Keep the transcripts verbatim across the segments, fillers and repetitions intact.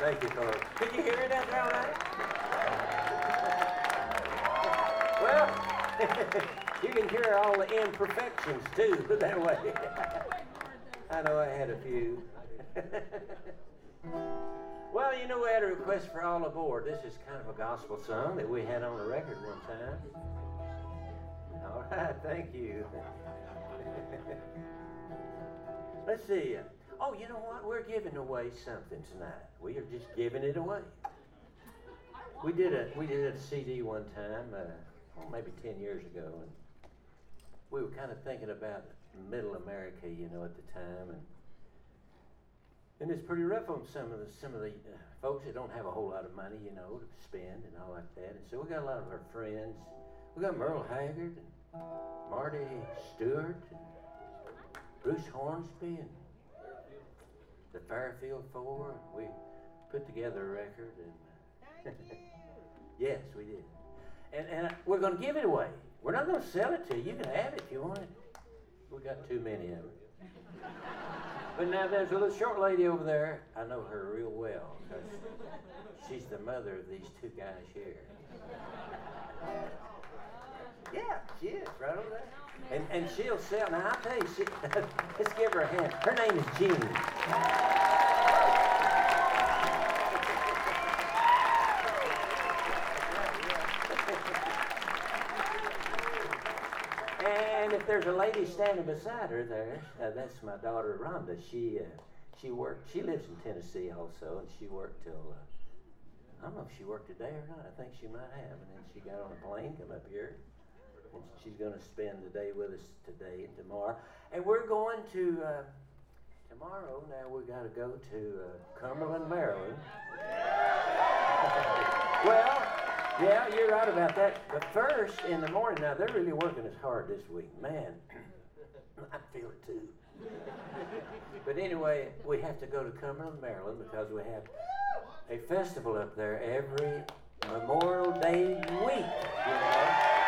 Thank you, folks. Could you hear it out there all right? Well, you can hear all the imperfections too that way. I know I had a few. Well, you know, we had a request for all aboard. This is kind of a gospel song that we had on the record one time. All right, thank you. Let's see. Oh, you know what? We're giving away something tonight. We are just giving it away. We did a we did a C D one time, uh, oh, maybe ten years ago, and we were kind of thinking about Middle America, you know, at the time, and and it's pretty rough on some of the some of the uh, folks that don't have a whole lot of money, you know, to spend and all like that. And so we got a lot of our friends. We got Merle Haggard and Marty Stewart and Bruce Hornsby and the Fairfield Four. We put together a record, and uh, yes, we did. And and we're going to give it away. We're not going to sell it to you. You can have it if you want it. We got too many of them. But now there's a little short lady over there. I know her real well because she's the mother of these two guys here. Yeah, she is right over there. And and she'll sell. Now I'll tell you, she, let's give her a hand. Her name is Jean. And if there's a lady standing beside her there, uh, that's my daughter Rhonda. She uh, she worked. She lives in Tennessee also, and she worked till uh, I don't know if she worked today or not. I think she might have. And then she got on a plane, come up here. And she's going to spend the day with us today and tomorrow. And we're going to, uh, tomorrow, now we've got to go to uh, Cumberland, Maryland. Well, yeah, you're right about that. But first, in the morning, now they're really working us hard this week. Man, I feel it too. But anyway, we have to go to Cumberland, Maryland because we have a festival up there every Memorial Day week, you know.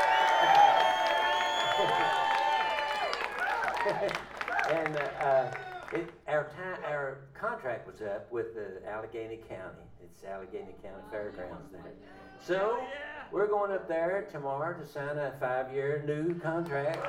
and uh, uh, it, our time, our contract was up with the Allegheny County. It's Allegheny County Fairgrounds there. So we're going up there tomorrow to sign a five-year new contract.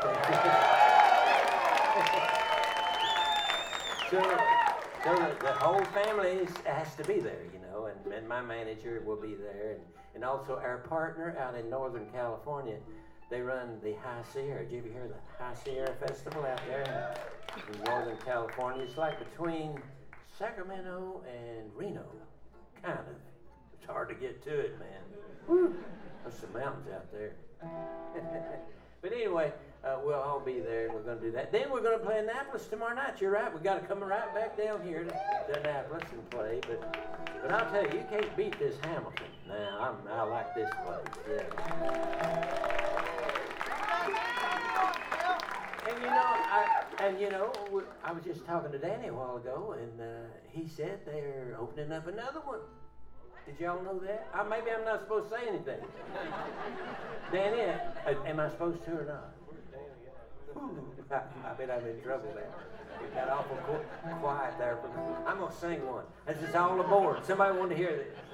so, so the, the whole family is, has to be there, you know, and, and my manager will be there, and, and also our partner out in Northern California. They run the High Sierra. Did you ever hear the High Sierra Festival out there in, in Northern California? It's like between Sacramento and Reno, kind of. It's hard to get to it, man. Woo. There's some mountains out there. But anyway, uh, we'll all be there, and we're going to do that. Then we're going to play Annapolis tomorrow night. You're right. We've got to come right back down here to, to Annapolis and play. But but I'll tell you, you can't beat this Hamilton. Now, I'm, I like this place. Yeah. And you know, I, and you know, I was just talking to Danny a while ago, and uh, he said they're opening up another one. Did y'all know that? Uh, maybe I'm not supposed to say anything. Danny, uh, am I supposed to or not? Ooh, I, I bet I'm in trouble there. It got awful quiet there. I'm going to sing one. This is all aboard. Somebody want to hear this.